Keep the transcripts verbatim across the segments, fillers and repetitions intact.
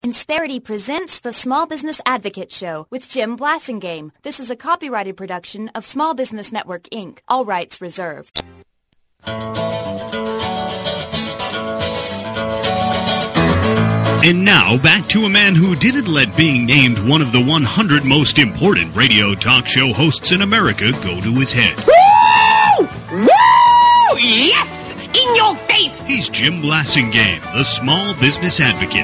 Insperity presents the Small Business Advocate Show with Jim Blasingame. This is a copyrighted production of Small Business Network, Incorporated. All rights reserved. And now, back to a man who didn't let being named one of the one hundred most important radio talk show hosts in America go to his head. Woo! Woo! Yes! In your face! He's Jim Blasingame, the Small Business Advocate.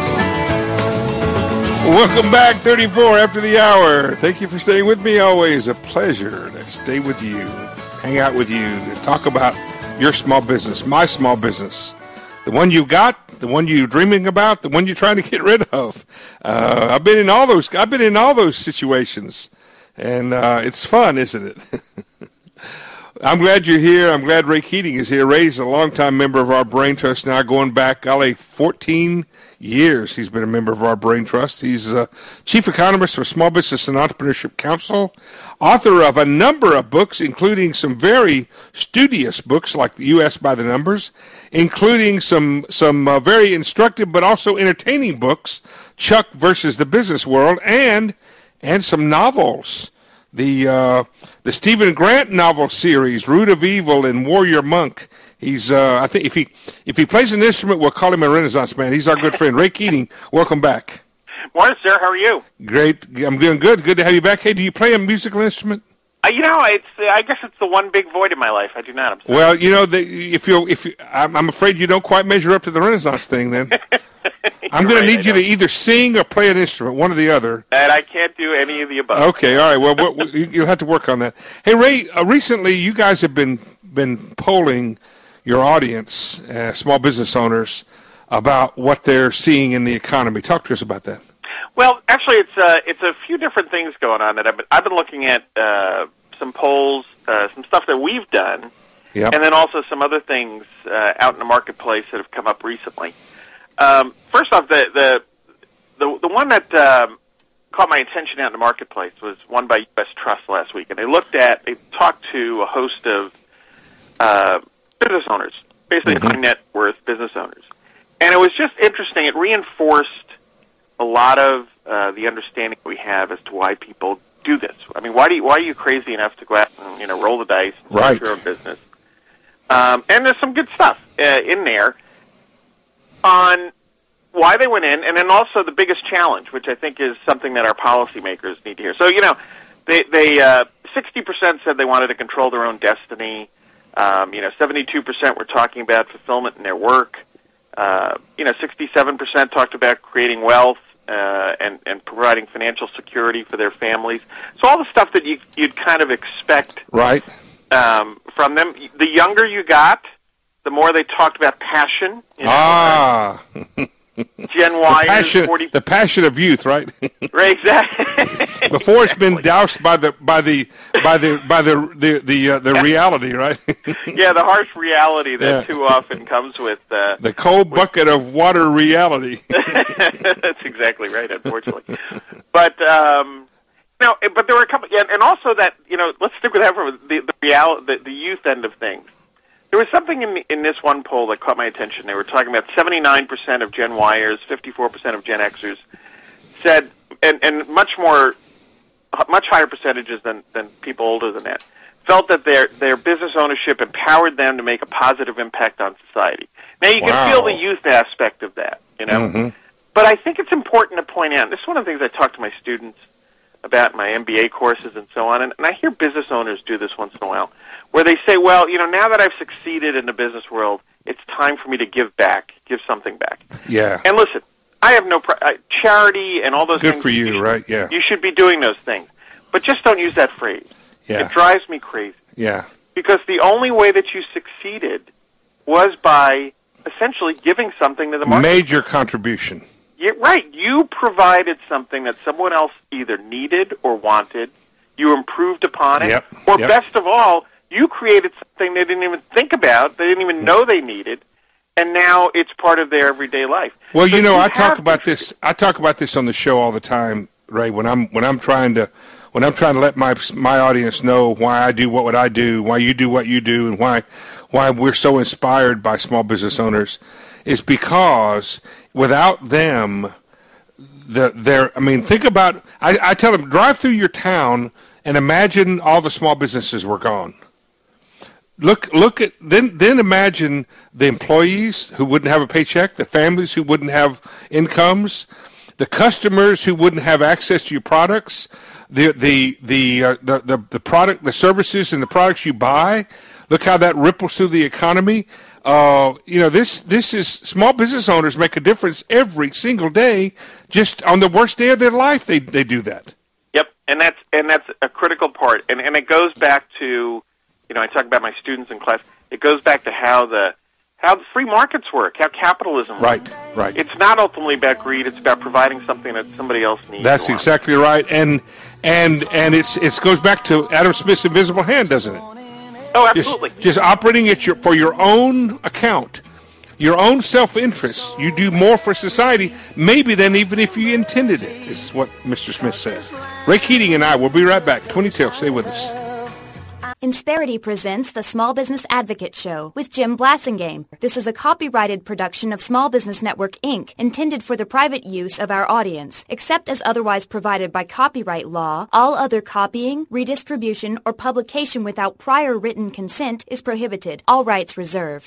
Welcome back, thirty-four after the hour. Thank you for staying with me. Always a pleasure to stay with you, hang out with you, to talk about your small business, my small business. The one you got, the one you're dreaming about, the one you're trying to get rid of. Uh, I've been in all those. I've been in all those situations, and uh, it's fun, isn't it? I'm glad you're here. I'm glad Ray Keating is here. Ray's a longtime member of our Brain Trust now, going back, golly, fourteen years he's been a member of our Brain Trust. He's uh, chief economist for Small Business and Entrepreneurship Council, author of a number of books, including some very studious books like the U S by the Numbers, including some some uh, very instructive but also entertaining books, Chuck versus the Business World, and and some novels. The uh, the Stephen Grant novel series, Root of Evil and Warrior Monk. He's uh, I think if he if he plays an instrument, we'll call him a Renaissance man. He's our good friend, Ray Keating. Welcome back. Morning, sir. How are you? Great. I'm doing good. Good to have you back. Hey, do you play a musical instrument? Uh, you know, it's uh, I guess it's the one big void in my life. I do not. I'm sorry. Well, you know, the, if you if you, I'm, I'm afraid you don't quite measure up to the Renaissance thing. Then I'm going right, to need you to either sing or play an instrument, one or the other. And I can't do any of the above. Okay, all right. Well, what, what, you'll have to work on that. Hey, Ray. Uh, recently, you guys have been been polling your audience, uh, small business owners, about what they're seeing in the economy. Talk to us about that. Well, actually, it's uh, it's a few different things going on that I've been, I've been looking at uh, some polls, uh, some stuff that we've done, yep. and then also some other things uh, out in the marketplace that have come up recently. Um, first off, the the the, the one that um, caught my attention out in the marketplace was one by U S Trust last week, and they looked at, they talked to a host of uh, business owners, basically mm-hmm. high net worth business owners, and it was just interesting. It reinforced a lot of uh, the understanding we have as to why people do this. I mean, why do you, why are you crazy enough to go out and, you know, roll the dice and right. start your own business? Um, and there's some good stuff uh, in there on why they went in, and then also the biggest challenge, which I think is something that our policymakers need to hear. So, you know, they they uh, sixty percent said they wanted to control their own destiny. Um, you know, seventy-two percent were talking about fulfillment in their work. Uh, you know, sixty-seven percent talked about creating wealth uh, and, and providing financial security for their families. So all the stuff that you, you'd kind of expect right. um, from them. The younger you got, the more they talked about passion. You know, ah. Gen Y the passion, is forty. The passion of youth, right? Right, exactly. Before it's been doused by the by the by the by the the the, uh, the reality, right? Yeah, the harsh reality that yeah. too often comes with uh, the cold with, bucket of water reality. That's exactly right, unfortunately. But um, no, but there were a couple, yeah, and also that, you know, let's stick with that for the the, real, the the youth end of things. There was something in in this one poll that caught my attention. They were talking about seventy-nine percent of Gen Yers, fifty-four percent of Gen Xers said, and, and much more, much higher percentages than, than people older than that, felt that their their business ownership empowered them to make a positive impact on society. Now, you wow. can feel the youth aspect of that, you know, mm-hmm. but I think it's important to point out, and this is one of the things I talk to my students about in my M B A courses and so on, and, and I hear business owners do this once in a while, where they say, well, you know, now that I've succeeded in the business world, it's time for me to give back, give something back. Yeah. And listen, I have no pr- uh, charity and all those Good things. for you, you should, right? Yeah. You should be doing those things. But just don't use that phrase. Yeah. It drives me crazy. Yeah. Because the only way that you succeeded was by essentially giving something to the market. Major contribution. Yeah, right. You provided something that someone else either needed or wanted. You improved upon it. Yep. Or yep. best of all, you created something they didn't even think about, they didn't even know they needed, and now it's part of their everyday life. Well, so you know, you I talk about to... this. I talk about this on the show all the time, Ray. When I'm when I'm trying to when I'm trying to let my my audience know why I do what, what I do, why you do what you do, and why why we're so inspired by small business owners, is because without them, the there. I mean, think about. I, I tell them, drive through your town and imagine all the small businesses were gone. Look, look at then. Then imagine the employees who wouldn't have a paycheck, the families who wouldn't have incomes, the customers who wouldn't have access to your products, the the the uh, the, the the product, the services, and the products you buy. Look how that ripples through the economy. Uh, you know, this this is small business owners make a difference every single day. Just on the worst day of their life, they they do that. Yep, and that's and that's a critical part, and and it goes back to, you know, I talk about my students in class. It goes back to how the how the free markets work, how capitalism works. Right, right. It's not ultimately about greed; it's about providing something that somebody else needs. That's exactly right, and and and it's it goes back to Adam Smith's invisible hand, doesn't it? Oh, absolutely. Just, just operating at your for your own account, your own self-interest. You do more for society, maybe than even if you intended it, is what Mister Smith says. Ray Keating and I will be right back. Tony Tail, stay with us. Insperity presents the Small Business Advocate Show with Jim Blasingame. This is a copyrighted production of Small Business Network, Incorporated, intended for the private use of our audience. Except as otherwise provided by copyright law, all other copying, redistribution, or publication without prior written consent is prohibited. All rights reserved.